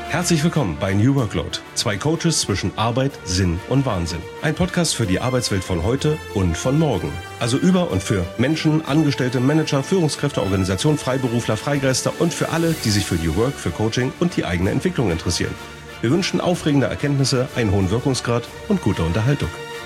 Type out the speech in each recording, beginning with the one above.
Herzlich willkommen bei New Workload. Zwei Coaches zwischen Arbeit, Sinn und Wahnsinn. Ein Podcast für die Arbeitswelt von heute und von morgen. Also über und für Menschen, Angestellte, Manager, Führungskräfte, Organisationen, Freiberufler, Freigeister und für alle, die sich für New Work, für Coaching und die eigene Entwicklung interessieren. Wir wünschen aufregende Erkenntnisse, einen hohen Wirkungsgrad und gute Unterhaltung.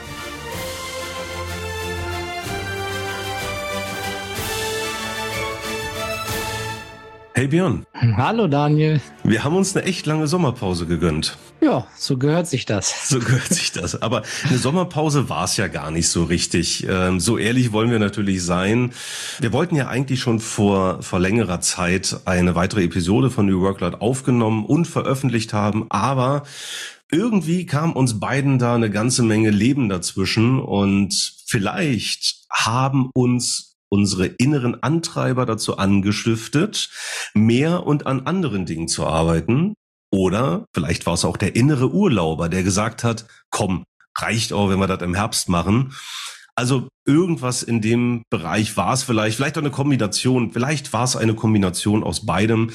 Hey Björn. Hallo Daniel. Wir haben uns eine echt lange Sommerpause gegönnt. Ja, so gehört sich das. So gehört sich das. Aber eine Sommerpause war es ja gar nicht so richtig. So ehrlich wollen wir natürlich sein. Wir wollten ja eigentlich schon vor längerer Zeit eine weitere Episode von New Workload aufgenommen und veröffentlicht haben, aber irgendwie kam uns beiden da eine ganze Menge Leben dazwischen und vielleicht haben uns unsere inneren Antreiber dazu angestiftet, mehr und an anderen Dingen zu arbeiten. Oder vielleicht war es auch der innere Urlauber, der gesagt hat, komm, reicht auch, wenn wir das im Herbst machen. Also irgendwas in dem Bereich war es vielleicht auch eine Kombination, vielleicht war es eine Kombination aus beidem.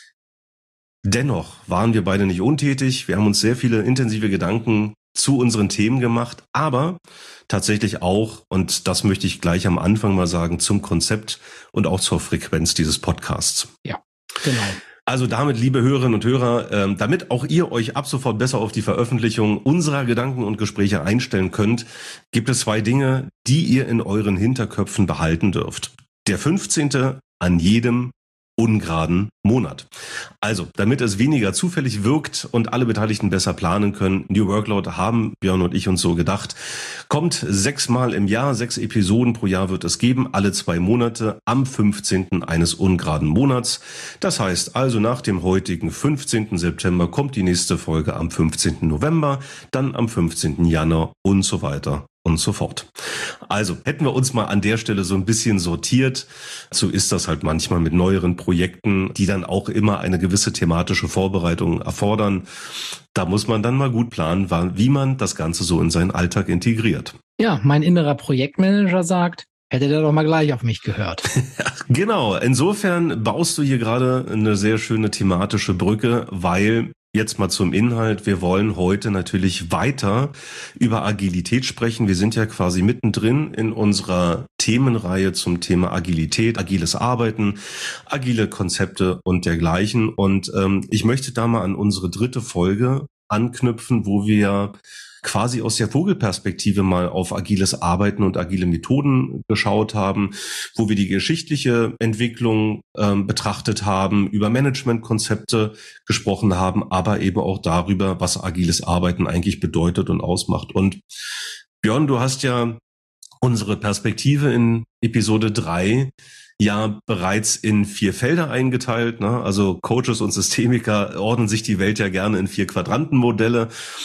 Dennoch waren wir beide nicht untätig. Wir haben uns sehr viele intensive Gedanken zu unseren Themen gemacht, aber tatsächlich auch, und das möchte ich gleich am Anfang mal sagen, zum Konzept und auch zur Frequenz dieses Podcasts. Ja, genau. Also damit, liebe Hörerinnen und Hörer, damit auch ihr euch ab sofort besser auf die Veröffentlichung unserer Gedanken und Gespräche einstellen könnt, gibt es zwei Dinge, die ihr in euren Hinterköpfen behalten dürft. Der 15. an jedem ungeraden Monat. Also, damit es weniger zufällig wirkt und alle Beteiligten besser planen können, New Workload haben Björn und ich uns so gedacht, kommt 6 Mal im Jahr, 6 Episoden pro Jahr wird es geben, alle 2 Monate am 15. eines ungeraden Monats. Das heißt also, nach dem heutigen 15. September kommt die nächste Folge am 15. November, dann am 15. Januar und so weiter und so fort. Also hätten wir uns mal an der Stelle so ein bisschen sortiert. So ist das halt manchmal mit neueren Projekten, die dann auch immer eine gewisse thematische Vorbereitung erfordern. Da muss man dann mal gut planen, wie man das Ganze so in seinen Alltag integriert. Ja, mein innerer Projektmanager sagt, hätte der doch mal gleich auf mich gehört. Genau, insofern baust du hier gerade eine sehr schöne thematische Brücke, weil jetzt mal zum Inhalt. Wir wollen heute natürlich weiter über Agilität sprechen. Wir sind ja quasi mittendrin in unserer Themenreihe zum Thema Agilität, agiles Arbeiten, agile Konzepte und dergleichen. Und ich möchte da mal an unsere 3. Folge anknüpfen, wo wir quasi aus der Vogelperspektive mal auf agiles Arbeiten und agile Methoden geschaut haben, wo wir die geschichtliche Entwicklung betrachtet haben, über Managementkonzepte gesprochen haben, aber eben auch darüber, was agiles Arbeiten eigentlich bedeutet und ausmacht. Und Björn, du hast ja unsere Perspektive in Episode 3 ja bereits in 4 Felder eingeteilt, ne? Also Coaches und Systemiker ordnen sich die Welt ja gerne in 4 Quadrantenmodelle.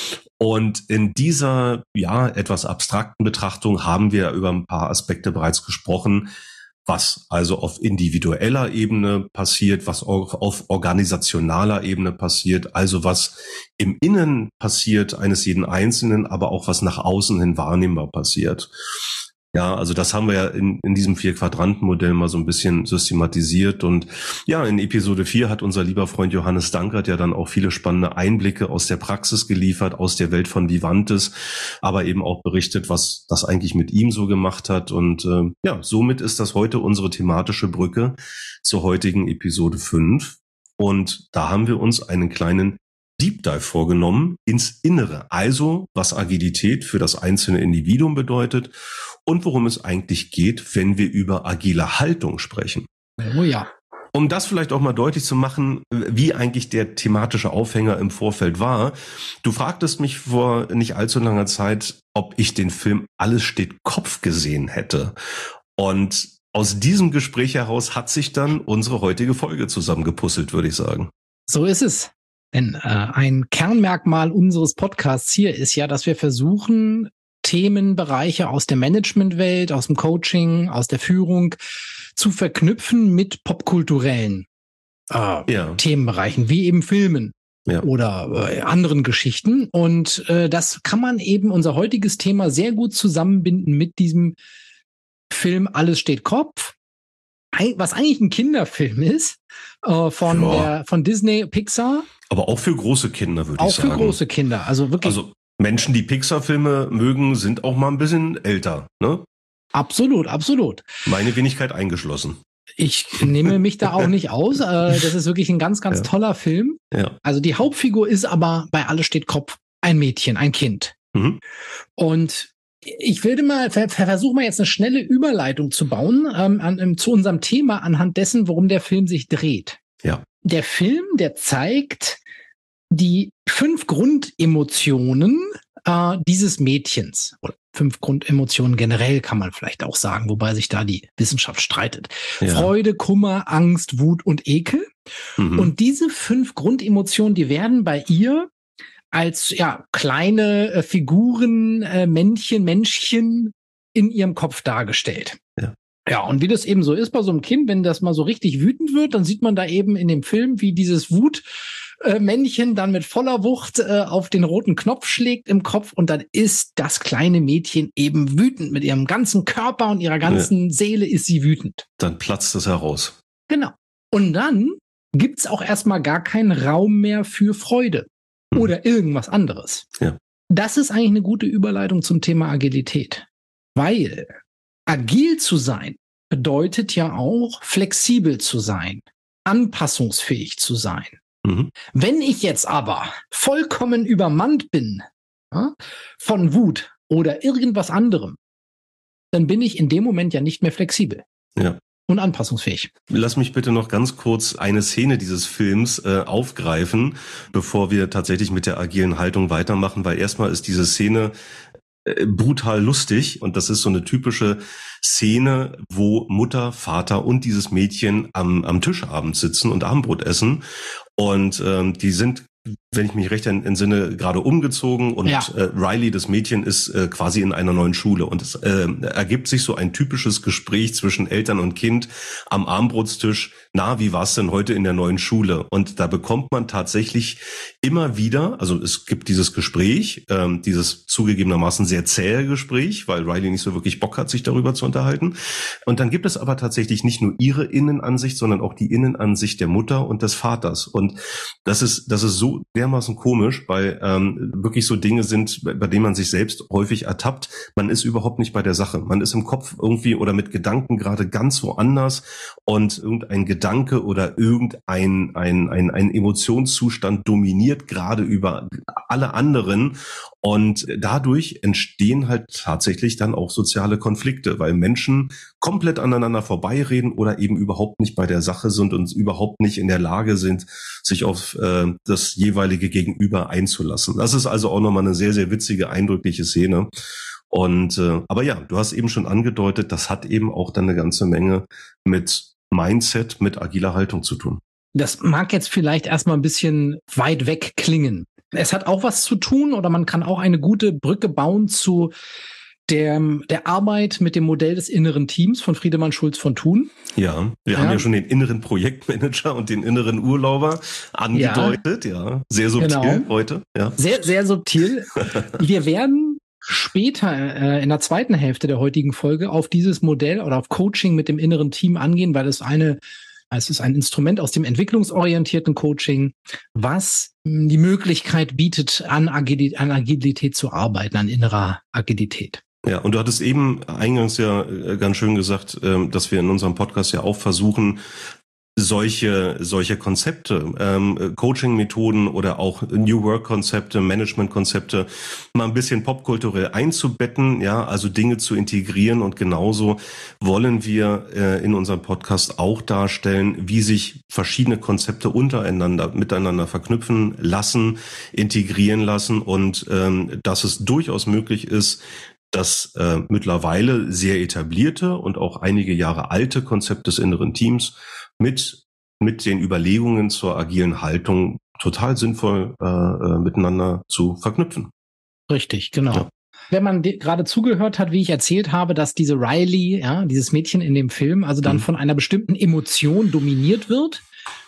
Und in dieser, ja, etwas abstrakten Betrachtung haben wir über ein paar Aspekte bereits gesprochen, was also auf individueller Ebene passiert, was auf organisationaler Ebene passiert, also was im Innen passiert eines jeden Einzelnen, aber auch was nach außen hin wahrnehmbar passiert. Ja, also das haben wir ja in diesem 4-Quadranten-Modell mal so ein bisschen systematisiert. Und ja, in Episode 4 hat unser lieber Freund Johannes Dankert ja dann auch viele spannende Einblicke aus der Praxis geliefert, aus der Welt von Vivantes, aber eben auch berichtet, was das eigentlich mit ihm so gemacht hat. Und ja, somit ist das heute unsere thematische Brücke zur heutigen Episode 5. Und da haben wir uns einen kleinen Deep Dive vorgenommen ins Innere, also was Agilität für das einzelne Individuum bedeutet und worum es eigentlich geht, wenn wir über agile Haltung sprechen. Oh ja. Um das vielleicht auch mal deutlich zu machen, wie eigentlich der thematische Aufhänger im Vorfeld war. Du fragtest mich vor nicht allzu langer Zeit, ob ich den Film Alles steht Kopf gesehen hätte. Und aus diesem Gespräch heraus hat sich dann unsere heutige Folge zusammengepuzzelt, würde ich sagen. So ist es. Denn ein Kernmerkmal unseres Podcasts hier ist ja, dass wir versuchen, Themenbereiche aus der Managementwelt, aus dem Coaching, aus der Führung zu verknüpfen mit popkulturellen Themenbereichen, wie eben Filmen oder anderen Geschichten. Und das kann man eben, unser heutiges Thema, sehr gut zusammenbinden mit diesem Film Alles steht Kopf. was eigentlich ein Kinderfilm ist, von Disney, Pixar. Aber auch für große Kinder, würde ich sagen. Auch für große Kinder, also wirklich. Also Menschen, die Pixar-Filme mögen, sind auch mal ein bisschen älter, ne? Absolut, absolut. Meine Wenigkeit eingeschlossen. Ich nehme mich da auch nicht aus. Das ist wirklich ein ganz, ganz toller Film. Ja. Also die Hauptfigur ist aber bei Alles steht Kopf ein Mädchen, ein Kind. Mhm. Und ich will versuche mal jetzt eine schnelle Überleitung zu bauen zu unserem Thema anhand dessen, worum der Film sich dreht. Ja. Der Film, der zeigt die 5 Grundemotionen dieses Mädchens. Oder 5 Grundemotionen generell kann man vielleicht auch sagen, wobei sich da die Wissenschaft streitet. Ja. Freude, Kummer, Angst, Wut und Ekel. Mhm. Und diese 5 Grundemotionen, die werden bei ihr als kleine Figuren, Männchen in ihrem Kopf dargestellt. Ja. Ja, und wie das eben so ist bei so einem Kind, wenn das mal so richtig wütend wird, dann sieht man da eben in dem Film, wie dieses Wutmännchen dann mit voller Wucht auf den roten Knopf schlägt im Kopf und dann ist das kleine Mädchen eben wütend. Mit ihrem ganzen Körper und ihrer ganzen Seele ist sie wütend. Dann platzt es heraus. Genau. Und dann gibt's auch erstmal gar keinen Raum mehr für Freude. Oder irgendwas anderes. Ja. Das ist eigentlich eine gute Überleitung zum Thema Agilität. Weil agil zu sein bedeutet ja auch flexibel zu sein, anpassungsfähig zu sein. Mhm. Wenn ich jetzt aber vollkommen übermannt bin von Wut oder irgendwas anderem, dann bin ich in dem Moment ja nicht mehr flexibel. Ja. Und anpassungsfähig. Lass mich bitte noch ganz kurz eine Szene dieses Films aufgreifen, bevor wir tatsächlich mit der agilen Haltung weitermachen, weil erstmal ist diese Szene brutal lustig und das ist so eine typische Szene, wo Mutter, Vater und dieses Mädchen am Tischabend sitzen und Abendbrot essen und die sind, wenn ich mich recht entsinne, gerade umgezogen und Riley, das Mädchen, ist quasi in einer neuen Schule und es ergibt sich so ein typisches Gespräch zwischen Eltern und Kind am Abendbrotstisch. Na, wie war's denn heute in der neuen Schule? Und da bekommt man tatsächlich immer wieder, also es gibt dieses Gespräch, dieses zugegebenermaßen sehr zähe Gespräch, weil Riley nicht so wirklich Bock hat, sich darüber zu unterhalten. Und dann gibt es aber tatsächlich nicht nur ihre Innenansicht, sondern auch die Innenansicht der Mutter und des Vaters. Und das ist so dermaßen komisch, weil wirklich so Dinge sind, bei denen man sich selbst häufig ertappt. Man ist überhaupt nicht bei der Sache. Man ist im Kopf irgendwie oder mit Gedanken gerade ganz woanders und irgendein Gedanke oder irgendein ein Emotionszustand dominiert gerade über alle anderen und dadurch entstehen halt tatsächlich dann auch soziale Konflikte, weil Menschen komplett aneinander vorbeireden oder eben überhaupt nicht bei der Sache sind und überhaupt nicht in der Lage sind, sich auf das jeweilige Gegenüber einzulassen. Das ist also auch nochmal eine sehr, sehr witzige, eindrückliche Szene. Und aber ja, du hast eben schon angedeutet, das hat eben auch dann eine ganze Menge mit Mindset, mit agiler Haltung zu tun. Das mag jetzt vielleicht erstmal ein bisschen weit weg klingen. Es hat auch was zu tun oder man kann auch eine gute Brücke bauen zu der Arbeit mit dem Modell des inneren Teams von Friedemann Schulz von Thun. Ja, wir haben ja schon den inneren Projektmanager und den inneren Urlauber angedeutet. Ja, sehr subtil heute. Ja. Sehr, sehr subtil. Wir werden später in der zweiten Hälfte der heutigen Folge auf dieses Modell oder auf Coaching mit dem inneren Team angehen, weil es ist ein Instrument aus dem entwicklungsorientierten Coaching, was die Möglichkeit bietet, an Agilität zu arbeiten, an innerer Agilität. Ja, und du hattest eben eingangs ja ganz schön gesagt, dass wir in unserem Podcast ja auch versuchen, solche Konzepte, Coaching-Methoden oder auch New Work-Konzepte, Management-Konzepte mal ein bisschen popkulturell einzubetten, ja, also Dinge zu integrieren und genauso wollen wir in unserem Podcast auch darstellen, wie sich verschiedene Konzepte miteinander verknüpfen lassen, integrieren lassen und dass es durchaus möglich ist, dass mittlerweile sehr etablierte und auch einige Jahre alte Konzept des inneren Teams mit den Überlegungen zur agilen Haltung total sinnvoll miteinander zu verknüpfen. Richtig, genau. Ja. Wenn man gerade zugehört hat, wie ich erzählt habe, dass diese Riley, dieses Mädchen in dem Film, also dann von einer bestimmten Emotion dominiert wird,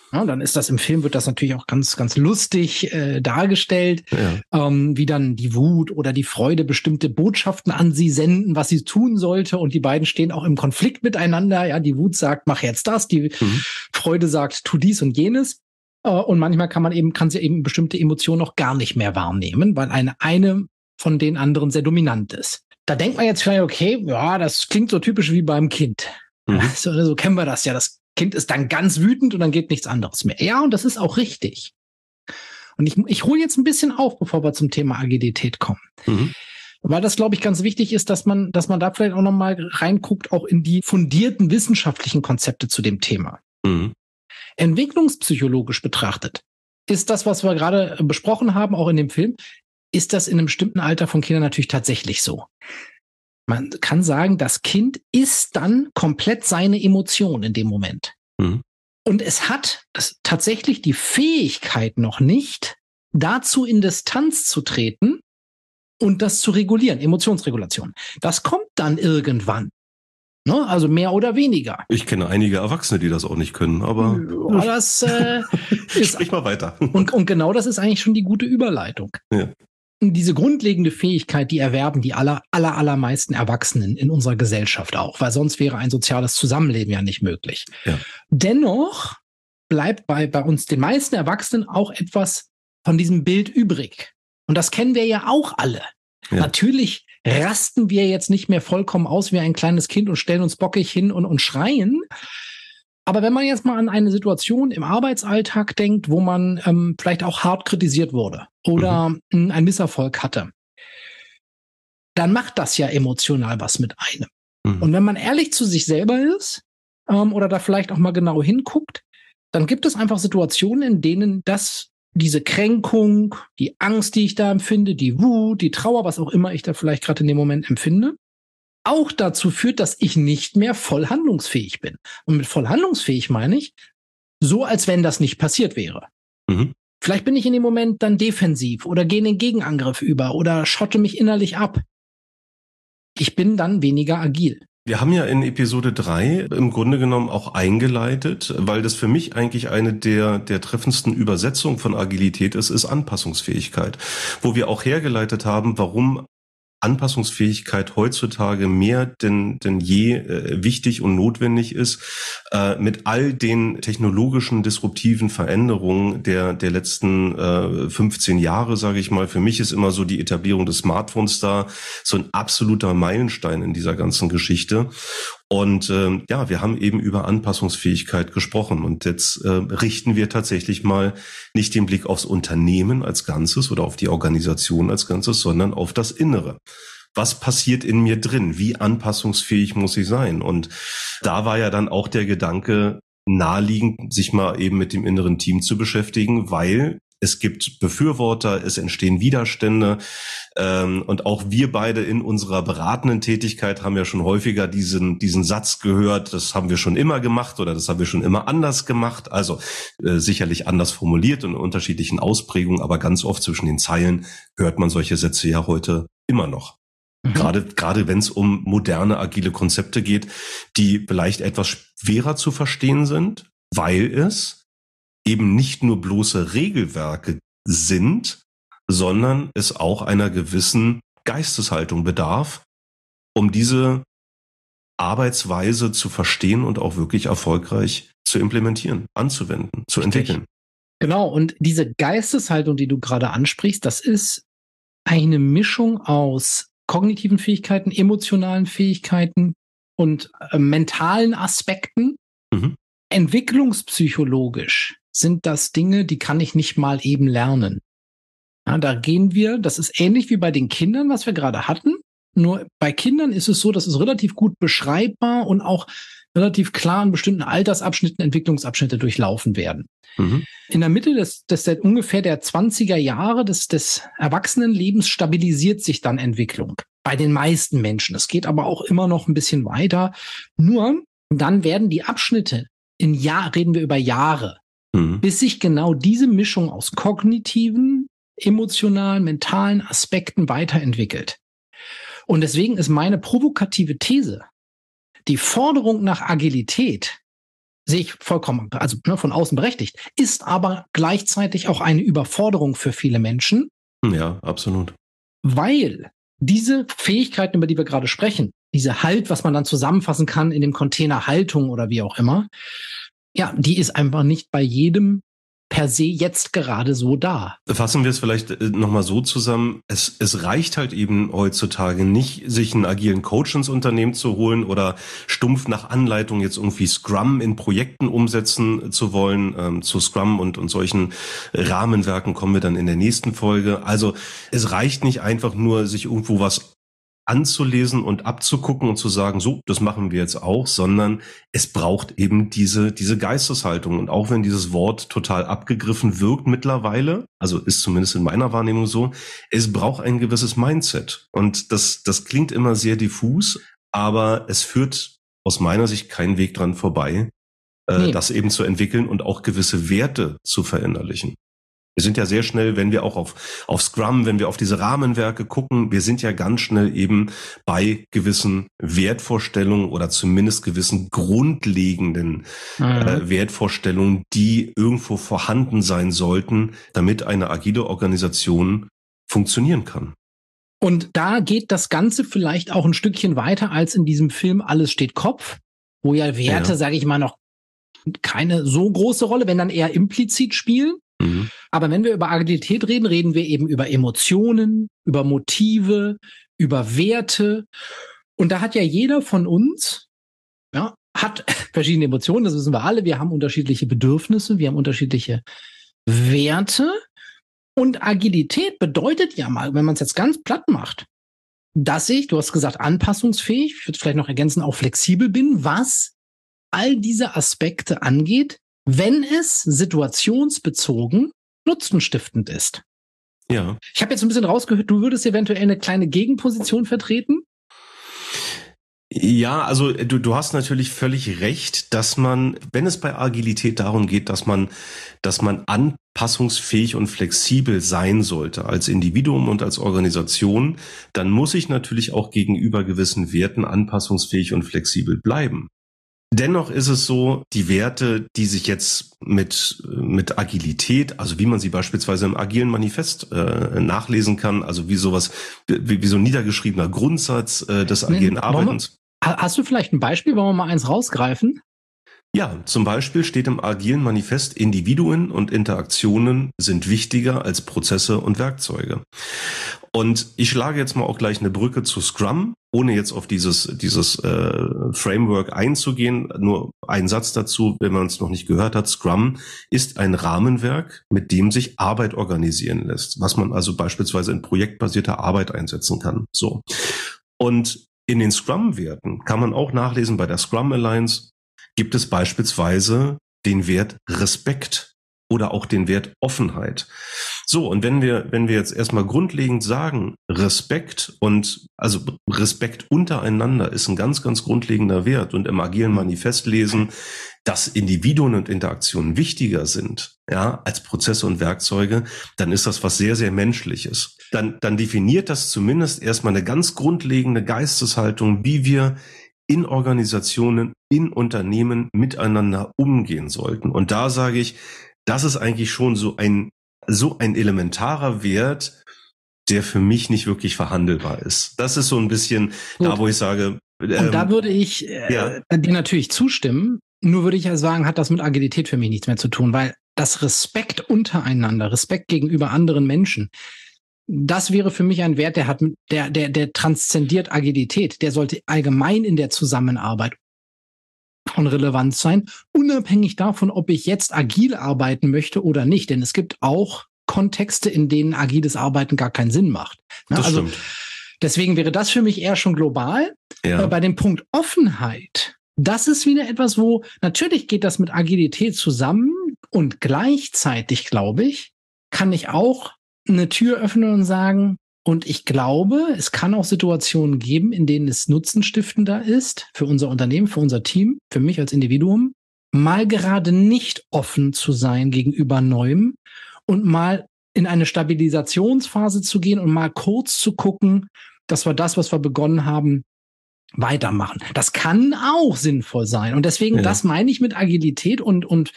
Ja, dann ist das im Film, wird das natürlich auch ganz, ganz lustig dargestellt, wie dann die Wut oder die Freude bestimmte Botschaften an sie senden, was sie tun sollte. Und die beiden stehen auch im Konflikt miteinander. Ja, die Wut sagt, mach jetzt das. Die Freude sagt, tu dies und jenes. Und manchmal kann sie eben bestimmte Emotionen auch gar nicht mehr wahrnehmen, weil eine von den anderen sehr dominant ist. Da denkt man jetzt vielleicht, okay, ja, das klingt so typisch wie beim Kind. So kennen wir das ja. Das Kind ist dann ganz wütend und dann geht nichts anderes mehr. Ja, und das ist auch richtig. Und ich hole jetzt ein bisschen auf, bevor wir zum Thema Agilität kommen. Weil das, glaube ich, ganz wichtig ist, dass man da vielleicht auch nochmal reinguckt, auch in die fundierten wissenschaftlichen Konzepte zu dem Thema. Entwicklungspsychologisch betrachtet ist das, was wir gerade besprochen haben, auch in dem Film, ist das in einem bestimmten Alter von Kindern natürlich tatsächlich so. Man kann sagen, das Kind ist dann komplett seine Emotion in dem Moment. Und es hat tatsächlich die Fähigkeit noch nicht, dazu in Distanz zu treten und das zu regulieren, Emotionsregulation. Das kommt dann irgendwann. Ne? Also mehr oder weniger. Ich kenne einige Erwachsene, die das auch nicht können, aber das ist. Sprich mal weiter. Und genau das ist eigentlich schon die gute Überleitung. Ja. Diese grundlegende Fähigkeit, die erwerben die allermeisten Erwachsenen in unserer Gesellschaft auch, weil sonst wäre ein soziales Zusammenleben ja nicht möglich. Ja. Dennoch bleibt bei uns den meisten Erwachsenen auch etwas von diesem Bild übrig. Und das kennen wir ja auch alle. Ja. Natürlich rasten wir jetzt nicht mehr vollkommen aus wie ein kleines Kind und stellen uns bockig hin und schreien. Aber wenn man jetzt mal an eine Situation im Arbeitsalltag denkt, wo man vielleicht auch hart kritisiert wurde oder einen Misserfolg hatte, dann macht das ja emotional was mit einem. Und wenn man ehrlich zu sich selber ist oder da vielleicht auch mal genau hinguckt, dann gibt es einfach Situationen, in denen diese Kränkung, die Angst, die ich da empfinde, die Wut, die Trauer, was auch immer ich da vielleicht gerade in dem Moment empfinde, auch dazu führt, dass ich nicht mehr voll handlungsfähig bin. Und mit voll handlungsfähig meine ich, so als wenn das nicht passiert wäre. Vielleicht bin ich in dem Moment dann defensiv oder gehe in den Gegenangriff über oder schotte mich innerlich ab. Ich bin dann weniger agil. Wir haben ja in Episode 3 im Grunde genommen auch eingeleitet, weil das für mich eigentlich eine der treffendsten Übersetzungen von Agilität ist Anpassungsfähigkeit, wo wir auch hergeleitet haben, warum Anpassungsfähigkeit heutzutage mehr denn je wichtig und notwendig ist, mit all den technologischen disruptiven Veränderungen der letzten 15 Jahre, sage ich mal. Für mich ist immer so die Etablierung des Smartphones da so ein absoluter Meilenstein in dieser ganzen Geschichte. Und wir haben eben über Anpassungsfähigkeit gesprochen. Und jetzt richten wir tatsächlich mal nicht den Blick aufs Unternehmen als Ganzes oder auf die Organisation als Ganzes, sondern auf das Innere. Was passiert in mir drin? Wie anpassungsfähig muss ich sein? Und da war ja dann auch der Gedanke naheliegend, sich mal eben mit dem inneren Team zu beschäftigen, weil es gibt Befürworter, es entstehen Widerstände und auch wir beide in unserer beratenden Tätigkeit haben ja schon häufiger diesen Satz gehört, das haben wir schon immer gemacht oder das haben wir schon immer anders gemacht, also sicherlich anders formuliert und in unterschiedlichen Ausprägungen, aber ganz oft zwischen den Zeilen hört man solche Sätze ja heute immer noch. Gerade wenn es um moderne, agile Konzepte geht, die vielleicht etwas schwerer zu verstehen sind, weil es eben nicht nur bloße Regelwerke sind, sondern es auch einer gewissen Geisteshaltung bedarf, um diese Arbeitsweise zu verstehen und auch wirklich erfolgreich zu implementieren, anzuwenden, zu entwickeln. Genau, und diese Geisteshaltung, die du gerade ansprichst, das ist eine Mischung aus kognitiven Fähigkeiten, emotionalen Fähigkeiten und mentalen Aspekten. Entwicklungspsychologisch sind das Dinge, die kann ich nicht mal eben lernen. Ja, das ist ähnlich wie bei den Kindern, was wir gerade hatten. Nur bei Kindern ist es so, dass es relativ gut beschreibbar und auch relativ klar in bestimmten Altersabschnitten Entwicklungsabschnitte durchlaufen werden. In der Mitte ungefähr der 20er Jahre des Erwachsenenlebens stabilisiert sich dann Entwicklung. Bei den meisten Menschen. Es geht aber auch immer noch ein bisschen weiter. Nur dann werden die Abschnitte reden wir über Jahre, bis sich genau diese Mischung aus kognitiven, emotionalen, mentalen Aspekten weiterentwickelt. Und deswegen ist meine provokative These, die Forderung nach Agilität sehe ich vollkommen, also von außen berechtigt, ist aber gleichzeitig auch eine Überforderung für viele Menschen. Ja, absolut. Weil diese Fähigkeiten, über die wir gerade sprechen, diese Halt, was man dann zusammenfassen kann in dem Container Haltung oder wie auch immer, ja, die ist einfach nicht bei jedem per se jetzt gerade so da. Fassen wir es vielleicht nochmal so zusammen. Es reicht halt eben heutzutage nicht, sich einen agilen Coach ins Unternehmen zu holen oder stumpf nach Anleitung jetzt irgendwie Scrum in Projekten umsetzen zu wollen. Zu Scrum und solchen Rahmenwerken kommen wir dann in der nächsten Folge. Also es reicht nicht einfach nur, sich irgendwo was anzulesen und abzugucken und zu sagen, so, das machen wir jetzt auch, sondern es braucht eben diese Geisteshaltung. Und auch wenn dieses Wort total abgegriffen wirkt mittlerweile, also ist zumindest in meiner Wahrnehmung so, es braucht ein gewisses Mindset. Und das klingt immer sehr diffus, aber es führt aus meiner Sicht keinen Weg dran vorbei, das eben zu entwickeln und auch gewisse Werte zu verinnerlichen. Wir sind ja sehr schnell, wenn wir auch auf Scrum, wenn wir auf diese Rahmenwerke gucken, wir sind ja ganz schnell eben bei gewissen Wertvorstellungen oder zumindest gewissen grundlegenden Wertvorstellungen, die irgendwo vorhanden sein sollten, damit eine agile Organisation funktionieren kann. Und da geht das Ganze vielleicht auch ein Stückchen weiter als in diesem Film Alles steht Kopf, wo ja Werte, sage ich mal, noch keine so große Rolle, wenn dann eher implizit spielen. Mhm. Aber wenn wir über Agilität reden, reden wir eben über Emotionen, über Motive, über Werte. Und da hat ja jeder von uns, ja, hat verschiedene Emotionen, das wissen wir alle. Wir haben unterschiedliche Bedürfnisse, wir haben unterschiedliche Werte. Und Agilität bedeutet ja mal, wenn man es jetzt ganz platt macht, dass ich, du hast gesagt, anpassungsfähig, ich würde vielleicht noch ergänzen, auch flexibel bin, was all diese Aspekte angeht, wenn es situationsbezogen nutzenstiftend ist. Ja. Ich habe jetzt ein bisschen rausgehört, du würdest eventuell eine kleine Gegenposition vertreten. Ja, also du hast natürlich völlig recht, dass man, wenn es bei Agilität darum geht, dass man anpassungsfähig und flexibel sein sollte als Individuum und als Organisation, dann muss ich natürlich auch gegenüber gewissen Werten anpassungsfähig und flexibel bleiben. Dennoch ist es so, die Werte, die sich jetzt mit Agilität, also wie man sie beispielsweise im agilen Manifest nachlesen kann, also wie sowas, wie so ein niedergeschriebener Grundsatz des agilen Arbeitens. Hast du vielleicht ein Beispiel, wollen wir mal eins rausgreifen? Ja, zum Beispiel steht im agilen Manifest, Individuen und Interaktionen sind wichtiger als Prozesse und Werkzeuge. Und ich schlage jetzt mal auch gleich eine Brücke zu Scrum, ohne jetzt auf dieses Framework einzugehen. Nur ein Satz dazu, wenn man es noch nicht gehört hat. Scrum ist ein Rahmenwerk, mit dem sich Arbeit organisieren lässt, was man also beispielsweise in projektbasierter Arbeit einsetzen kann. So. Und in den Scrum-Werten kann man auch nachlesen, bei der Scrum Alliance gibt es beispielsweise den Wert Respekt oder auch den Wert Offenheit. So, und wenn wir jetzt erstmal grundlegend sagen, Respekt und also Respekt untereinander ist ein ganz, ganz grundlegender Wert und im agilen Manifest lesen, dass Individuen und Interaktionen wichtiger sind, ja, als Prozesse und Werkzeuge, dann ist das was sehr, sehr Menschliches. Dann definiert das zumindest erstmal eine ganz grundlegende Geisteshaltung, wie wir in Organisationen, in Unternehmen miteinander umgehen sollten. Und da sage ich, das ist eigentlich schon so ein elementarer Wert, der für mich nicht wirklich verhandelbar ist. Das ist so ein bisschen da, wo ich sage. Und da würde ich dir natürlich zustimmen. Nur würde ich ja sagen, hat das mit Agilität für mich nichts mehr zu tun, weil das Respekt untereinander, Respekt gegenüber anderen Menschen, das wäre für mich ein Wert, der transzendiert Agilität. Der sollte allgemein in der Zusammenarbeit von Relevanz sein, unabhängig davon, ob ich jetzt agil arbeiten möchte oder nicht. Denn es gibt auch Kontexte, in denen agiles Arbeiten gar keinen Sinn macht. Das stimmt. Deswegen wäre das für mich eher schon global. Ja. Bei dem Punkt Offenheit, das ist wieder etwas, wo natürlich geht das mit Agilität zusammen und gleichzeitig, glaube ich, kann ich auch eine Tür öffnen und sagen, und ich glaube, es kann auch Situationen geben, in denen es nutzenstiftender ist für unser Unternehmen, für unser Team, für mich als Individuum, mal gerade nicht offen zu sein gegenüber Neuem und mal in eine Stabilisationsphase zu gehen und mal kurz zu gucken, dass wir das, was wir begonnen haben, weitermachen. Das kann auch sinnvoll sein. Und deswegen, das meine ich mit Agilität und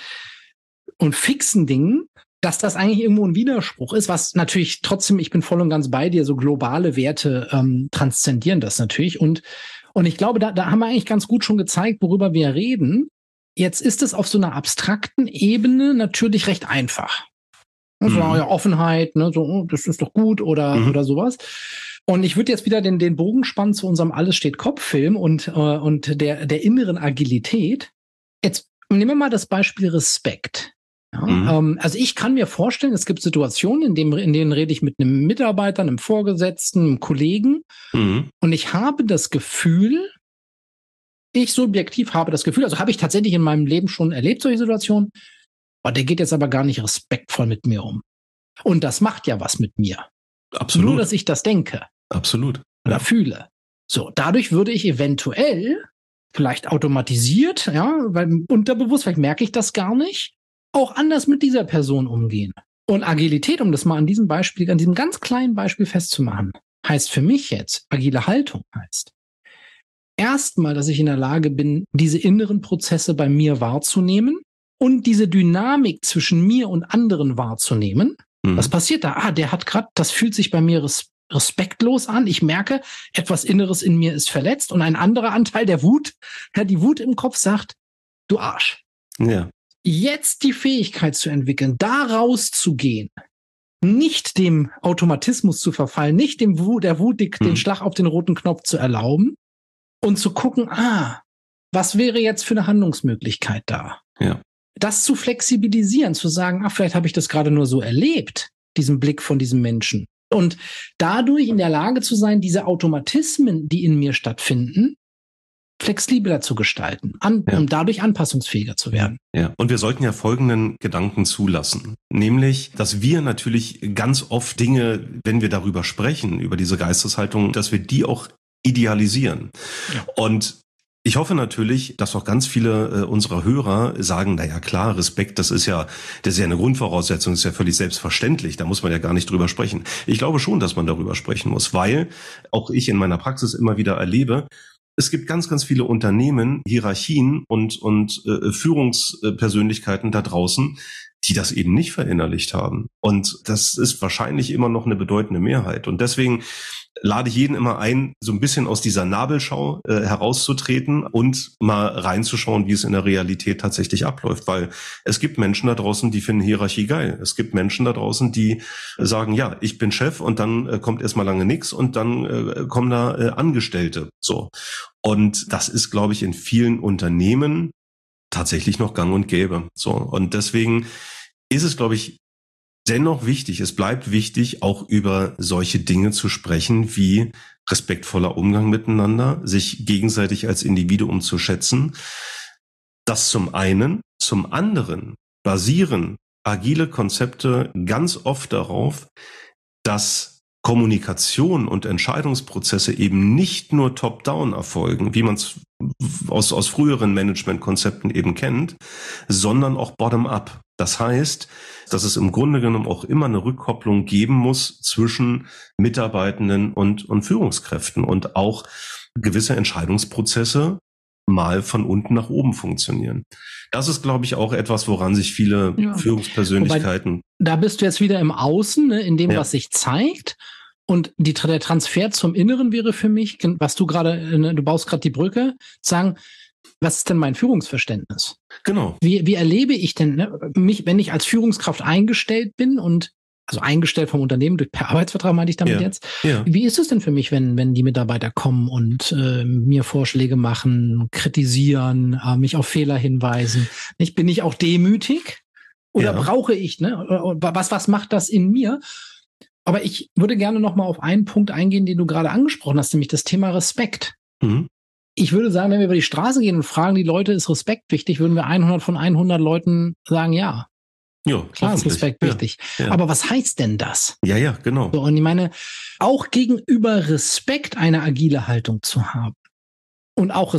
fixen Dingen, dass das eigentlich irgendwo ein Widerspruch ist, was natürlich trotzdem, ich bin voll und ganz bei dir, so globale Werte transzendieren das natürlich. Und ich glaube, da haben wir eigentlich ganz gut schon gezeigt, worüber wir reden. Jetzt ist es auf so einer abstrakten Ebene natürlich recht einfach. Also ja, Offenheit, ne, so, oh, das ist doch gut oder sowas. Und ich würde jetzt wieder den Bogen spannen zu unserem Alles-steht-Kopf-Film und der inneren Agilität. Jetzt nehmen wir mal das Beispiel Respekt. Ja, also ich kann mir vorstellen, es gibt Situationen, in denen rede ich mit einem Mitarbeiter, einem Vorgesetzten, einem Kollegen und ich habe das Gefühl, ich subjektiv habe das Gefühl, also habe ich tatsächlich in meinem Leben schon erlebt, solche Situationen, der geht jetzt aber gar nicht respektvoll mit mir um. Und das macht ja was mit mir. Absolut. Nur, dass ich das denke. Absolut. Oder fühle. So, dadurch würde ich eventuell, vielleicht automatisiert, ja, weil unterbewusst, vielleicht merke ich das gar nicht, auch anders mit dieser Person umgehen. Und Agilität, um das mal an diesem Beispiel, an diesem ganz kleinen Beispiel festzumachen, heißt für mich jetzt, agile Haltung heißt, erstmal, dass ich in der Lage bin, diese inneren Prozesse bei mir wahrzunehmen und diese Dynamik zwischen mir und anderen wahrzunehmen. Was passiert da? Der hat gerade, das fühlt sich bei mir respektlos an. Ich merke, etwas Inneres in mir ist verletzt und ein anderer Anteil der Wut, die Wut im Kopf sagt, du Arsch. Ja. Jetzt die Fähigkeit zu entwickeln, da rauszugehen, nicht dem Automatismus zu verfallen, nicht der Wut den Schlag auf den roten Knopf zu erlauben und zu gucken, was wäre jetzt für eine Handlungsmöglichkeit da? Ja. Das zu flexibilisieren, zu sagen, vielleicht habe ich das gerade nur so erlebt, diesen Blick von diesem Menschen. Und dadurch in der Lage zu sein, diese Automatismen, die in mir stattfinden, flexibler zu gestalten, um dadurch anpassungsfähiger zu werden. Ja, und wir sollten ja folgenden Gedanken zulassen. Nämlich, dass wir natürlich ganz oft Dinge, wenn wir darüber sprechen, über diese Geisteshaltung, dass wir die auch idealisieren. Ja. Und ich hoffe natürlich, dass auch ganz viele unserer Hörer sagen, na ja klar, Respekt, das ist ja eine Grundvoraussetzung, ist ja völlig selbstverständlich, da muss man ja gar nicht drüber sprechen. Ich glaube schon, dass man darüber sprechen muss, weil auch ich in meiner Praxis immer wieder erlebe, es gibt ganz, ganz viele Unternehmen, Hierarchien und Führungspersönlichkeiten da draußen, die das eben nicht verinnerlicht haben. Und das ist wahrscheinlich immer noch eine bedeutende Mehrheit. Und deswegen lade ich jeden immer ein, so ein bisschen aus dieser Nabelschau herauszutreten und mal reinzuschauen, wie es in der Realität tatsächlich abläuft. Weil es gibt Menschen da draußen, die finden Hierarchie geil. Es gibt Menschen da draußen, die sagen, ja, ich bin Chef und dann kommt erstmal lange nichts und dann kommen da Angestellte. So. Und das ist, glaube ich, in vielen Unternehmen tatsächlich noch gang und gäbe. So. Und deswegen ist es, glaube ich, dennoch wichtig, es bleibt wichtig, auch über solche Dinge zu sprechen, wie respektvoller Umgang miteinander, sich gegenseitig als Individuum zu schätzen. Das zum einen. Zum anderen basieren agile Konzepte ganz oft darauf, dass Kommunikation und Entscheidungsprozesse eben nicht nur top-down erfolgen, wie man es aus früheren Managementkonzepten eben kennt, sondern auch bottom-up. Das heißt, dass es im Grunde genommen auch immer eine Rückkopplung geben muss zwischen Mitarbeitenden und Führungskräften und auch gewisse Entscheidungsprozesse mal von unten nach oben funktionieren. Das ist, glaube ich, auch etwas, woran sich viele Führungspersönlichkeiten... Wobei, da bist du jetzt wieder im Außen, ne, in dem, was sich zeigt. Und der Transfer zum Inneren wäre für mich, was du gerade, du baust gerade die Brücke, sagen, was ist denn mein Führungsverständnis? Genau. Wie erlebe ich denn mich, wenn ich als Führungskraft eingestellt bin also eingestellt vom Unternehmen, per Arbeitsvertrag meinte ich damit jetzt. Ja. Wie ist es denn für mich, wenn die Mitarbeiter kommen und mir Vorschläge machen, kritisieren, mich auf Fehler hinweisen? Bin ich auch demütig? Oder brauche ich, was macht das in mir? Aber ich würde gerne noch mal auf einen Punkt eingehen, den du gerade angesprochen hast, nämlich das Thema Respekt. Ich würde sagen, wenn wir über die Straße gehen und fragen die Leute, ist Respekt wichtig, würden wir 100 von 100 Leuten sagen, ja. Ja, klar ist Respekt wichtig. Ja. Aber was heißt denn das? Ja, genau. So, und ich meine, auch gegenüber Respekt eine agile Haltung zu haben und auch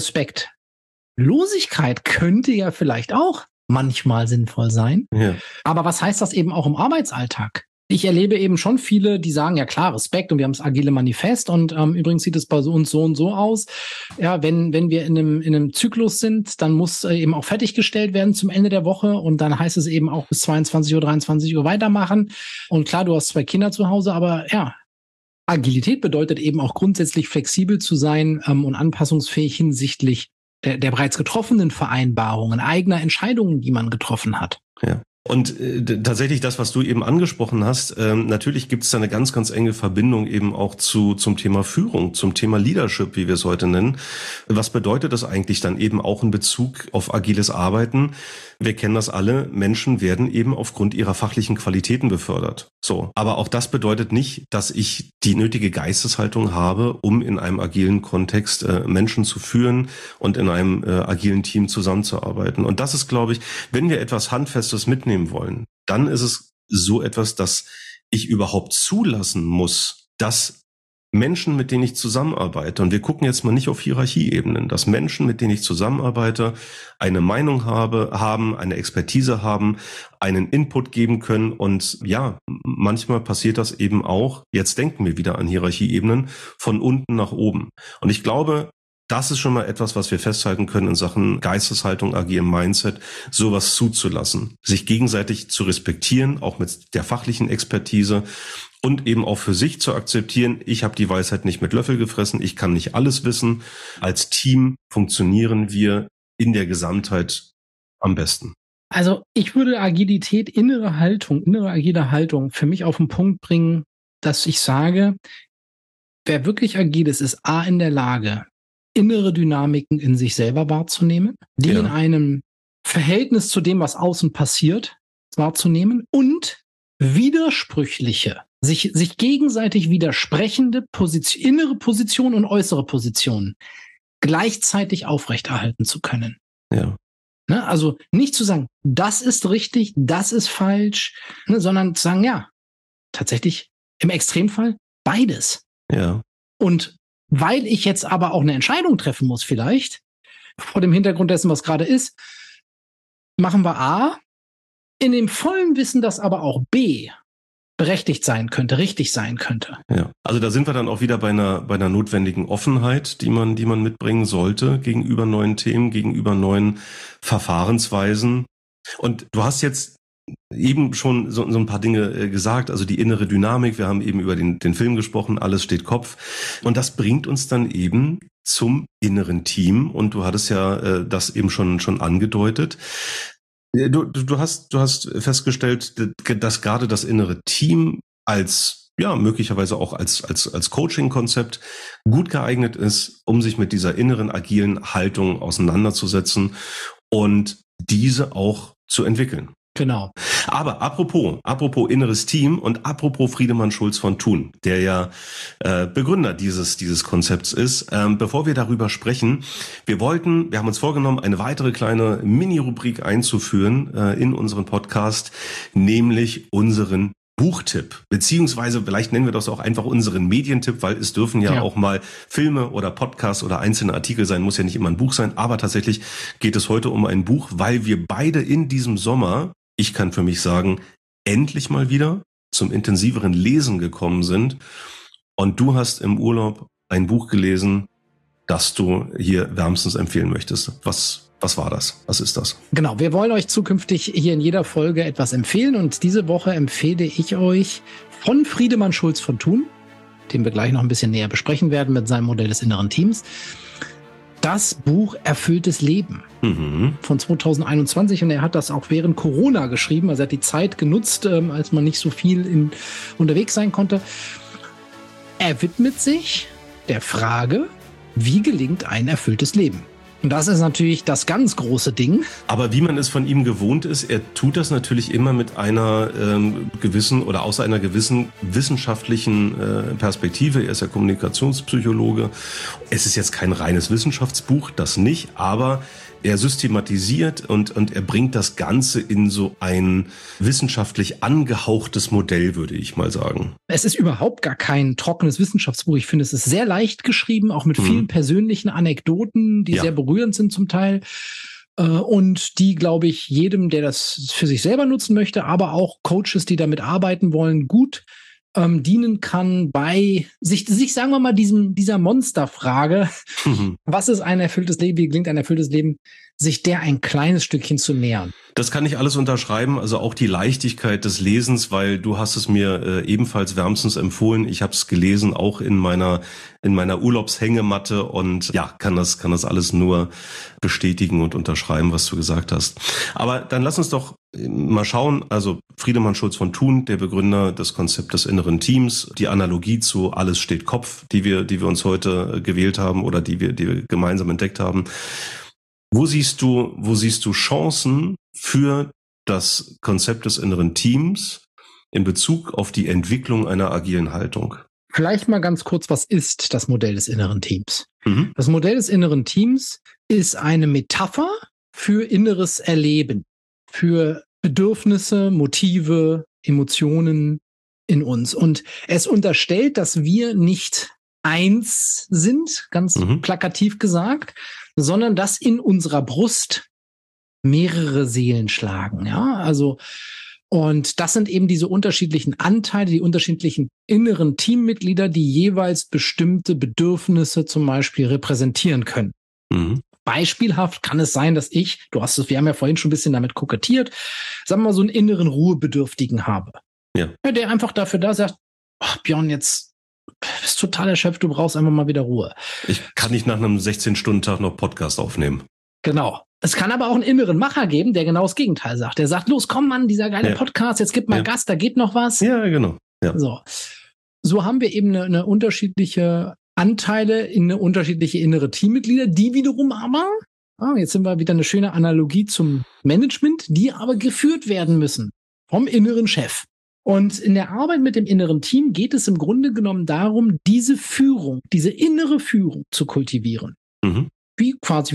Respektlosigkeit könnte ja vielleicht auch manchmal sinnvoll sein. Ja. Aber was heißt das eben auch im Arbeitsalltag? Ich erlebe eben schon viele, die sagen, ja klar, Respekt und wir haben das agile Manifest und übrigens sieht es bei uns so und so aus. Ja, wenn wir in einem Zyklus sind, dann muss eben auch fertiggestellt werden zum Ende der Woche und dann heißt es eben auch bis 22 Uhr, 23 Uhr weitermachen. Und klar, du hast 2 Kinder zu Hause, aber ja, Agilität bedeutet eben auch grundsätzlich flexibel zu sein und anpassungsfähig hinsichtlich der bereits getroffenen Vereinbarungen, eigener Entscheidungen, die man getroffen hat. Ja. Und tatsächlich das, was du eben angesprochen hast, natürlich gibt es da eine ganz, ganz enge Verbindung eben auch zum Thema Führung, zum Thema Leadership, wie wir es heute nennen. Was bedeutet das eigentlich dann eben auch in Bezug auf agiles Arbeiten? Wir kennen das alle, Menschen werden eben aufgrund ihrer fachlichen Qualitäten befördert. So, aber auch das bedeutet nicht, dass ich die nötige Geisteshaltung habe, um in einem agilen Kontext Menschen zu führen und in einem agilen Team zusammenzuarbeiten. Und das ist, glaube ich, wenn wir etwas Handfestes mitnehmen wollen, dann ist es so etwas, dass ich überhaupt zulassen muss, dass Menschen, mit denen ich zusammenarbeite, und wir gucken jetzt mal nicht auf Hierarchieebenen, dass Menschen, mit denen ich zusammenarbeite, eine Meinung haben, eine Expertise haben, einen Input geben können. Und ja, manchmal passiert das eben auch, jetzt denken wir wieder an Hierarchieebenen, von unten nach oben. Und ich glaube, das ist schon mal etwas, was wir festhalten können in Sachen Geisteshaltung, agilem Mindset, sowas zuzulassen, sich gegenseitig zu respektieren, auch mit der fachlichen Expertise und eben auch für sich zu akzeptieren, ich habe die Weisheit nicht mit Löffel gefressen, ich kann nicht alles wissen. Als Team funktionieren wir in der Gesamtheit am besten. Also ich würde Agilität, innere agile Haltung für mich auf den Punkt bringen, dass ich sage, wer wirklich agil ist A, in der Lage, innere Dynamiken in sich selber wahrzunehmen, die in einem Verhältnis zu dem, was außen passiert, wahrzunehmen und widersprüchliche, sich gegenseitig widersprechende innere Position und äußere Positionen gleichzeitig aufrechterhalten zu können. Ja. Ne, also nicht zu sagen, das ist richtig, das ist falsch, ne, sondern zu sagen, ja, tatsächlich im Extremfall beides. Ja. Und weil ich jetzt aber auch eine Entscheidung treffen muss vielleicht, vor dem Hintergrund dessen, was gerade ist, machen wir A, in dem vollen Wissen, dass aber auch B berechtigt sein könnte, richtig sein könnte. Ja, also da sind wir dann auch wieder bei einer notwendigen Offenheit, die man mitbringen sollte gegenüber neuen Themen, gegenüber neuen Verfahrensweisen. Und du hast jetzt eben schon so ein paar Dinge gesagt, also die innere Dynamik, wir haben eben über den Film gesprochen, alles steht Kopf. Und das bringt uns dann eben zum inneren Team. Und du hattest ja das eben schon angedeutet. Du hast festgestellt, dass gerade das innere Team als, ja, möglicherweise auch als Coaching-Konzept gut geeignet ist, um sich mit dieser inneren agilen Haltung auseinanderzusetzen und diese auch zu entwickeln. Genau. Aber apropos inneres Team und apropos Friedemann Schulz von Thun, der ja Begründer dieses Konzepts ist, bevor wir darüber sprechen, wir haben uns vorgenommen, eine weitere kleine Mini-Rubrik einzuführen in unseren Podcast, nämlich unseren Buchtipp, beziehungsweise vielleicht nennen wir das auch einfach unseren Medientipp, weil es dürfen ja auch mal Filme oder Podcasts oder einzelne Artikel sein, muss ja nicht immer ein Buch sein, aber tatsächlich geht es heute um ein Buch, weil wir beide in diesem Sommer, ich kann für mich sagen, endlich mal wieder zum intensiveren Lesen gekommen sind. Und du hast im Urlaub ein Buch gelesen, das du hier wärmstens empfehlen möchtest. Was war das? Was ist das? Genau, wir wollen euch zukünftig hier in jeder Folge etwas empfehlen. Und diese Woche empfehle ich euch von Friedemann Schulz von Thun, den wir gleich noch ein bisschen näher besprechen werden mit seinem Modell des inneren Teams, das Buch Erfülltes Leben von 2021. Und er hat das auch während Corona geschrieben. Also er hat die Zeit genutzt, als man nicht so viel unterwegs sein konnte. Er widmet sich der Frage, wie gelingt ein erfülltes Leben? Und das ist natürlich das ganz große Ding. Aber wie man es von ihm gewohnt ist, er tut das natürlich immer mit einer gewissen oder aus einer gewissen wissenschaftlichen Perspektive. Er ist ja Kommunikationspsychologe. Es ist jetzt kein reines Wissenschaftsbuch, das nicht, aber er systematisiert und er bringt das Ganze in so ein wissenschaftlich angehauchtes Modell, würde ich mal sagen. Es ist überhaupt gar kein trockenes Wissenschaftsbuch. Ich finde, es ist sehr leicht geschrieben, auch mit vielen persönlichen Anekdoten, die sehr berührend sind zum Teil. und die, glaube ich, jedem, der das für sich selber nutzen möchte, aber auch Coaches, die damit arbeiten wollen, gut dienen kann bei sich, sagen wir mal, dieser Monsterfrage, was ist ein erfülltes Leben, wie gelingt ein erfülltes Leben, sich der ein kleines Stückchen zu nähern. Das kann ich alles unterschreiben, also auch die Leichtigkeit des Lesens, weil du hast es mir ebenfalls wärmstens empfohlen. Ich habe es gelesen, auch in meiner Urlaubshängematte und ja, kann das alles nur bestätigen und unterschreiben, was du gesagt hast. Aber dann lass uns doch mal schauen, also Friedemann Schulz von Thun, der Begründer des Konzeptes inneren Teams, die Analogie zu Alles steht Kopf, die wir uns heute gewählt haben oder die wir gemeinsam entdeckt haben. Wo siehst du Chancen für das Konzept des inneren Teams in Bezug auf die Entwicklung einer agilen Haltung? Vielleicht mal ganz kurz, was ist das Modell des inneren Teams? Mhm. Das Modell des inneren Teams ist eine Metapher für inneres Erleben, für Bedürfnisse, Motive, Emotionen in uns. Und es unterstellt, dass wir nicht eins sind, ganz plakativ gesagt, sondern dass in unserer Brust mehrere Seelen schlagen. Ja, also, und das sind eben diese unterschiedlichen Anteile, die unterschiedlichen inneren Teammitglieder, die jeweils bestimmte Bedürfnisse zum Beispiel repräsentieren können. Mhm. Beispielhaft kann es sein, dass wir haben ja vorhin schon ein bisschen damit kokettiert, sagen wir mal, so einen inneren Ruhebedürftigen habe. Ja, der einfach dafür da sagt, Björn, jetzt bist total erschöpft, du brauchst einfach mal wieder Ruhe. ich kann nicht nach einem 16-Stunden-Tag noch Podcast aufnehmen. Genau. Es kann aber auch einen inneren Macher geben, der genau das Gegenteil sagt. Der sagt, los, komm Mann, dieser geile Podcast, jetzt gib mal Gas, da geht noch was. Ja, genau. Ja. So haben wir eben eine unterschiedliche Anteile in eine unterschiedliche innere Teammitglieder, die wiederum aber, jetzt sind wir wieder eine schöne Analogie zum Management, die aber geführt werden müssen vom inneren Chef. Und in der Arbeit mit dem inneren Team geht es im Grunde genommen darum, diese innere Führung zu kultivieren. Mhm. Wie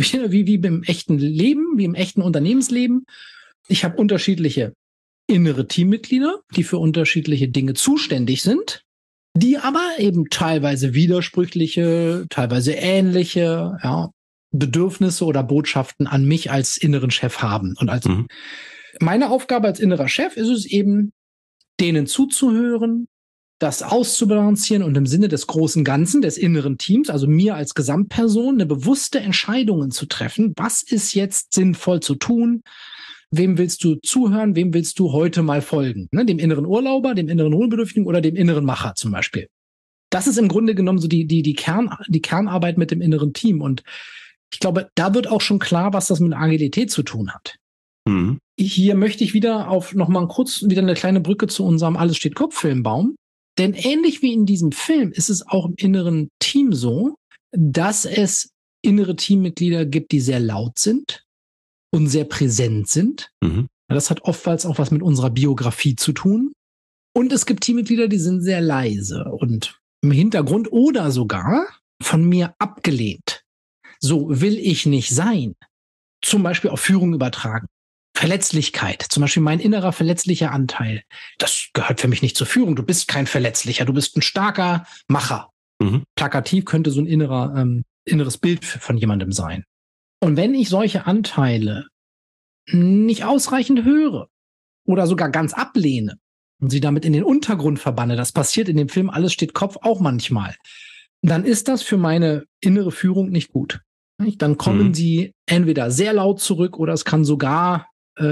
im echten Leben, wie im echten Unternehmensleben. Ich habe unterschiedliche innere Teammitglieder, die für unterschiedliche Dinge zuständig sind, die aber eben teilweise widersprüchliche, teilweise ähnliche Bedürfnisse oder Botschaften an mich als inneren Chef haben. Und meine Aufgabe als innerer Chef ist es eben, denen zuzuhören, das auszubalancieren und im Sinne des großen Ganzen, des inneren Teams, also mir als Gesamtperson, eine bewusste Entscheidung zu treffen. Was ist jetzt sinnvoll zu tun? Wem willst du zuhören? Wem willst du heute mal folgen? Ne, dem inneren Urlauber, dem inneren Ruhebedürftigen oder dem inneren Macher zum Beispiel. Das ist im Grunde genommen so die Kernarbeit mit dem inneren Team. Und ich glaube, da wird auch schon klar, was das mit Agilität zu tun hat. Mhm. Hier möchte ich wieder wieder eine kleine Brücke zu unserem Alles steht Kopf-Film bauen. Denn ähnlich wie in diesem Film ist es auch im inneren Team so, dass es innere Teammitglieder gibt, die sehr laut sind und sehr präsent sind. Mhm. Das hat oftmals auch was mit unserer Biografie zu tun. Und es gibt Teammitglieder, die sind sehr leise und im Hintergrund oder sogar von mir abgelehnt. So will ich nicht sein. Zum Beispiel auf Führung übertragen. Verletzlichkeit, zum Beispiel mein innerer verletzlicher Anteil, das gehört für mich nicht zur Führung. Du bist kein Verletzlicher, du bist ein starker Macher. Mhm. Plakativ könnte so ein inneres Bild von jemandem sein. Und wenn ich solche Anteile nicht ausreichend höre oder sogar ganz ablehne und sie damit in den Untergrund verbanne, das passiert in dem Film Alles steht Kopf auch manchmal, dann ist das für meine innere Führung nicht gut. Dann kommen sie entweder sehr laut zurück oder es kann sogar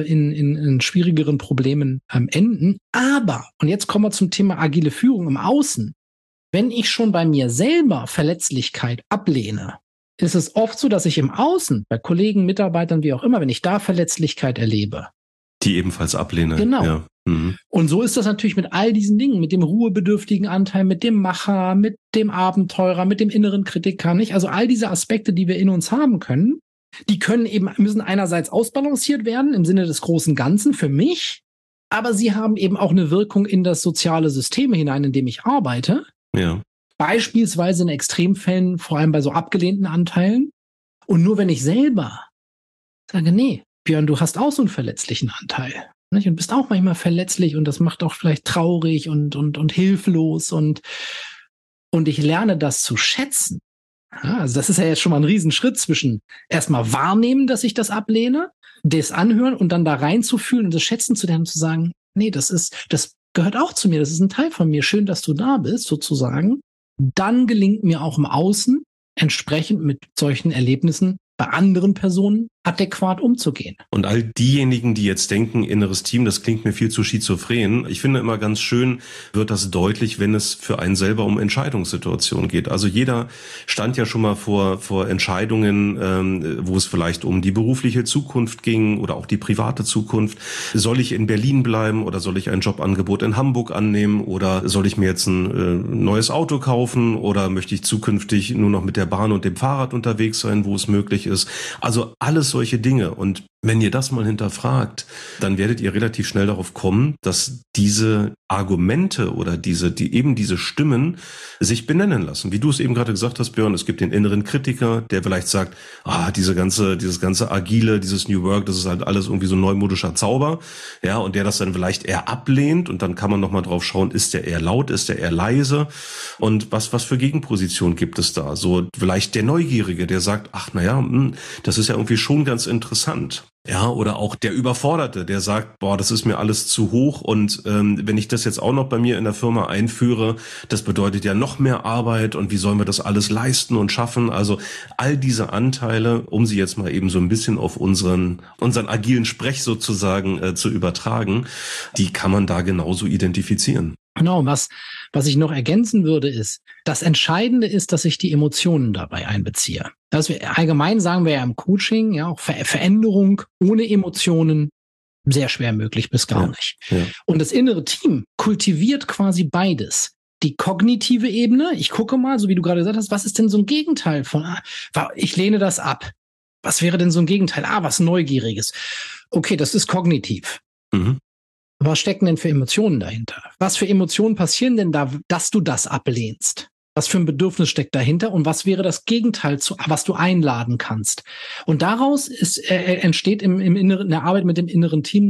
in schwierigeren Problemen enden. Aber, und jetzt kommen wir zum Thema agile Führung im Außen, wenn ich schon bei mir selber Verletzlichkeit ablehne, ist es oft so, dass ich im Außen, bei Kollegen, Mitarbeitern, wie auch immer, wenn ich da Verletzlichkeit erlebe, die ebenfalls ablehne. Genau. Ja. Mhm. Und so ist das natürlich mit all diesen Dingen, mit dem ruhebedürftigen Anteil, mit dem Macher, mit dem Abenteurer, mit dem inneren Kritiker, nicht? Also all diese Aspekte, die wir in uns haben können, müssen einerseits ausbalanciert werden im Sinne des großen Ganzen für mich, aber sie haben eben auch eine Wirkung in das soziale System hinein, in dem ich arbeite. Ja. Beispielsweise in Extremfällen, vor allem bei so abgelehnten Anteilen. Und nur wenn ich selber sage, nee, Björn, du hast auch so einen verletzlichen Anteil. Nicht? Und bist auch manchmal verletzlich und das macht auch vielleicht traurig und hilflos und ich lerne das zu schätzen. Ja, also das ist ja jetzt schon mal ein Riesenschritt zwischen erstmal wahrnehmen, dass ich das ablehne, das anhören und dann da reinzufühlen und das schätzen zu lernen und zu sagen, nee, das gehört auch zu mir, das ist ein Teil von mir, schön, dass du da bist, sozusagen. Dann gelingt mir auch im Außen entsprechend mit solchen Erlebnissen bei anderen Personen adäquat umzugehen. Und all diejenigen, die jetzt denken, inneres Team, das klingt mir viel zu schizophren. Ich finde immer ganz schön, wird das deutlich, wenn es für einen selber um Entscheidungssituationen geht. Also jeder stand ja schon mal vor Entscheidungen, wo es vielleicht um die berufliche Zukunft ging oder auch die private Zukunft. Soll ich in Berlin bleiben oder soll ich ein Jobangebot in Hamburg annehmen oder soll ich mir jetzt ein neues Auto kaufen oder möchte ich zukünftig nur noch mit der Bahn und dem Fahrrad unterwegs sein, wo es möglich ist. Also alles solche Dinge. Und wenn ihr das mal hinterfragt, dann werdet ihr relativ schnell darauf kommen, dass diese Argumente oder diese Stimmen sich benennen lassen. Wie du es eben gerade gesagt hast, Björn, es gibt den inneren Kritiker, der vielleicht sagt, dieses ganze Agile, dieses New Work, das ist halt alles irgendwie so neumodischer Zauber, ja, und der das dann vielleicht eher ablehnt und dann kann man nochmal drauf schauen, ist der eher laut, ist der eher leise und was für Gegenpositionen gibt es da? So vielleicht der Neugierige, der sagt, das ist ja irgendwie schon ganz interessant. Ja, oder auch der Überforderte, der sagt, das ist mir alles zu hoch und wenn ich das jetzt auch noch bei mir in der Firma einführe, das bedeutet ja noch mehr Arbeit und wie sollen wir das alles leisten und schaffen? Also all diese Anteile, um sie jetzt mal eben so ein bisschen auf unseren agilen Sprech sozusagen zu übertragen, die kann man da genauso identifizieren. Genau, was ich noch ergänzen würde, ist, das Entscheidende ist, dass ich die Emotionen dabei einbeziehe. Allgemein sagen wir ja im Coaching, ja, auch Veränderung ohne Emotionen sehr schwer möglich bis gar nicht. Ja. Und das innere Team kultiviert quasi beides. Die kognitive Ebene, ich gucke mal, so wie du gerade gesagt hast, was ist denn so ein Gegenteil von, ich lehne das ab. Was wäre denn so ein Gegenteil? Was Neugieriges. Okay, das ist kognitiv. Mhm. Was stecken denn für Emotionen dahinter? Was für Emotionen passieren denn da, dass du das ablehnst? Was für ein Bedürfnis steckt dahinter? Und was wäre das Gegenteil zu, was du einladen kannst? Und daraus entsteht in der Arbeit mit dem inneren Team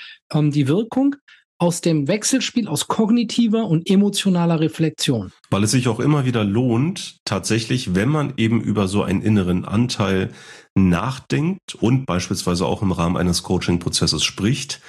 die Wirkung aus dem Wechselspiel aus kognitiver und emotionaler Reflexion. Weil es sich auch immer wieder lohnt, tatsächlich, wenn man eben über so einen inneren Anteil nachdenkt und beispielsweise auch im Rahmen eines Coaching-Prozesses spricht,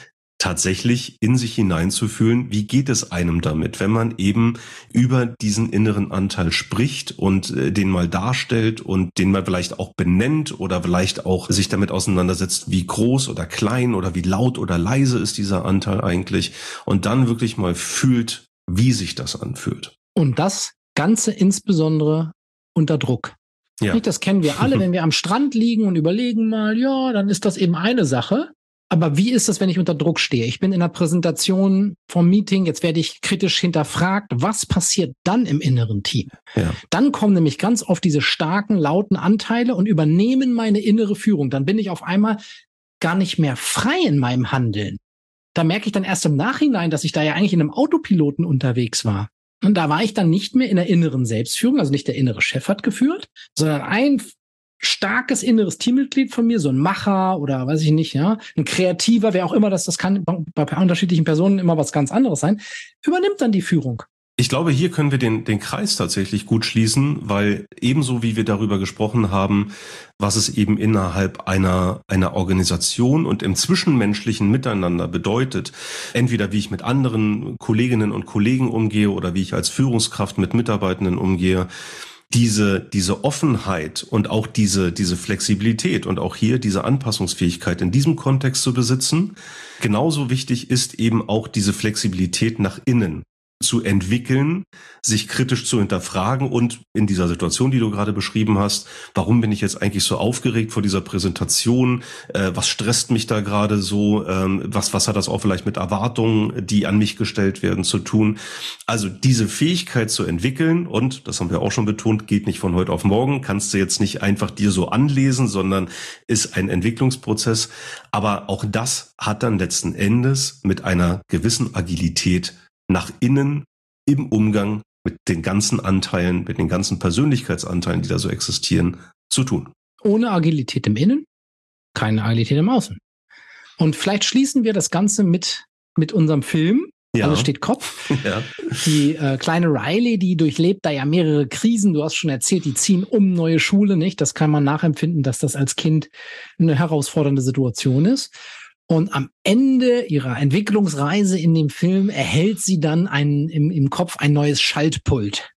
tatsächlich in sich hineinzufühlen, wie geht es einem damit, wenn man eben über diesen inneren Anteil spricht und den mal darstellt und den mal vielleicht auch benennt oder vielleicht auch sich damit auseinandersetzt, wie groß oder klein oder wie laut oder leise ist dieser Anteil eigentlich und dann wirklich mal fühlt, wie sich das anfühlt. Und das Ganze insbesondere unter Druck. Ja. Das kennen wir alle, wenn wir am Strand liegen und überlegen mal, ja, dann ist das eben eine Sache. Aber wie ist das, wenn ich unter Druck stehe? Ich bin in einer Präsentation vom Meeting, jetzt werde ich kritisch hinterfragt. Was passiert dann im inneren Team? Ja. Dann kommen nämlich ganz oft diese starken, lauten Anteile und übernehmen meine innere Führung. Dann bin ich auf einmal gar nicht mehr frei in meinem Handeln. Da merke ich dann erst im Nachhinein, dass ich da ja eigentlich in einem Autopiloten unterwegs war. Und da war ich dann nicht mehr in der inneren Selbstführung, also nicht der innere Chef hat geführt, sondern ein starkes inneres Teammitglied von mir, so ein Macher oder weiß ich nicht, ja, ein Kreativer, wer auch immer das kann bei unterschiedlichen Personen immer was ganz anderes sein, übernimmt dann die Führung. Ich glaube, hier können wir den Kreis tatsächlich gut schließen, weil ebenso wie wir darüber gesprochen haben, was es eben innerhalb einer Organisation und im zwischenmenschlichen Miteinander bedeutet, entweder wie ich mit anderen Kolleginnen und Kollegen umgehe oder wie ich als Führungskraft mit Mitarbeitenden umgehe, diese Offenheit und auch diese Flexibilität und auch hier diese Anpassungsfähigkeit in diesem Kontext zu besitzen. Genauso wichtig ist eben auch diese Flexibilität nach innen zu entwickeln, sich kritisch zu hinterfragen und in dieser Situation, die du gerade beschrieben hast, warum bin ich jetzt eigentlich so aufgeregt vor dieser Präsentation, was stresst mich da gerade so, was hat das auch vielleicht mit Erwartungen, die an mich gestellt werden, zu tun. Also diese Fähigkeit zu entwickeln und, das haben wir auch schon betont, geht nicht von heute auf morgen, kannst du jetzt nicht einfach dir so anlesen, sondern ist ein Entwicklungsprozess, aber auch das hat dann letzten Endes mit einer gewissen Agilität nach innen im Umgang mit den ganzen Anteilen, mit den ganzen Persönlichkeitsanteilen, die da so existieren, zu tun. Ohne Agilität im Innen, keine Agilität im Außen. Und vielleicht schließen wir das Ganze mit unserem Film. Alles steht Kopf. Ja. Die kleine Riley, die durchlebt da ja mehrere Krisen. Du hast schon erzählt, die ziehen um neue Schule, nicht? Das kann man nachempfinden, dass das als Kind eine herausfordernde Situation ist. Und am Ende ihrer Entwicklungsreise in dem Film erhält sie dann im Kopf ein neues Schaltpult.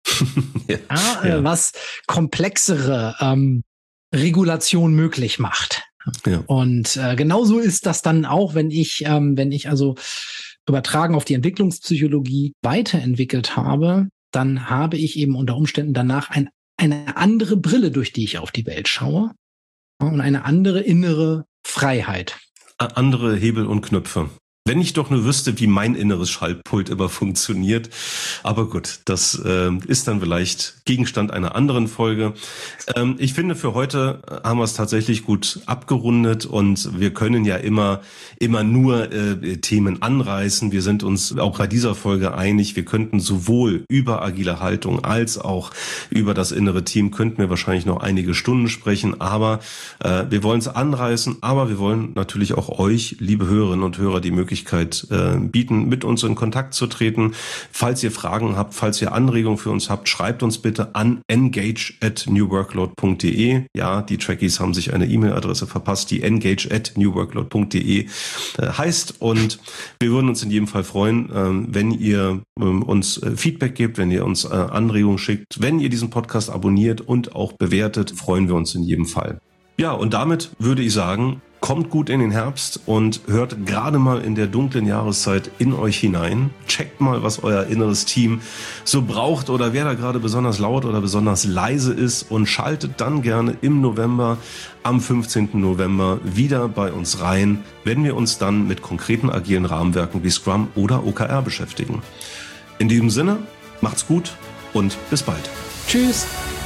Was komplexere Regulation möglich macht. Ja. Und genauso ist das dann auch, wenn ich also übertragen auf die Entwicklungspsychologie weiterentwickelt habe, dann habe ich eben unter Umständen danach eine andere Brille, durch die ich auf die Welt schaue und eine andere innere Freiheit. Andere Hebel und Knöpfe. Wenn ich doch nur wüsste, wie mein inneres Schaltpult immer funktioniert. Aber gut, das ist dann vielleicht Gegenstand einer anderen Folge. Ich finde, für heute haben wir es tatsächlich gut abgerundet und wir können ja immer nur Themen anreißen. Wir sind uns auch bei dieser Folge einig, wir könnten sowohl über agile Haltung als auch über das innere Team, könnten wir wahrscheinlich noch einige Stunden sprechen. Aber wir wollen es anreißen, aber wir wollen natürlich auch euch, liebe Hörerinnen und Hörer, die Möglichkeit bieten, mit uns in Kontakt zu treten. Falls ihr Fragen habt, falls ihr Anregungen für uns habt, schreibt uns bitte an engage@newworkload.de. Ja, die Trekkies haben sich eine E-Mail-Adresse verpasst, die engage@newworkload.de heißt. Und wir würden uns in jedem Fall freuen, wenn ihr uns Feedback gebt, wenn ihr uns Anregungen schickt, wenn ihr diesen Podcast abonniert und auch bewertet, freuen wir uns in jedem Fall. Ja, und damit würde ich sagen, kommt gut in den Herbst und hört gerade mal in der dunklen Jahreszeit in euch hinein. Checkt mal, was euer inneres Team so braucht oder wer da gerade besonders laut oder besonders leise ist und schaltet dann gerne im November, am 15. November wieder bei uns rein, wenn wir uns dann mit konkreten agilen Rahmenwerken wie Scrum oder OKR beschäftigen. In diesem Sinne, macht's gut und bis bald. Tschüss.